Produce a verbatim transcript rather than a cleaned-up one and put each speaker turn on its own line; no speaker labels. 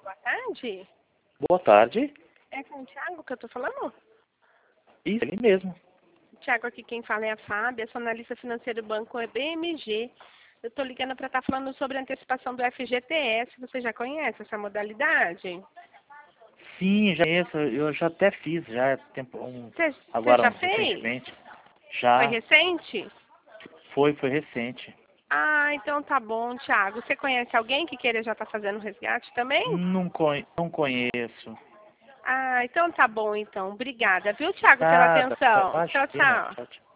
boa tarde.
Boa tarde.
É com o Thiago que eu tô falando?
Isso, ele mesmo.
Thiago, aqui quem fala é a Fábia, sou analista financeiro do Banco B M G. Eu tô ligando para estar falando sobre a antecipação do F G T S. Você já conhece essa modalidade?
Sim, já conheço, eu já até fiz, já tempo, um,
Você
agora
já
um,
fez?
recentemente.
Foi
Já
recente?
foi, foi recente.
Ah, então tá bom, Thiago. Você conhece alguém que queira já estar fazendo resgate também?
Não, conhe, não conheço.
Ah, então tá bom, então. Obrigada, viu, Thiago, pela
Nada,
atenção. Tchau,
imagina.
tchau.
Tchau, tchau.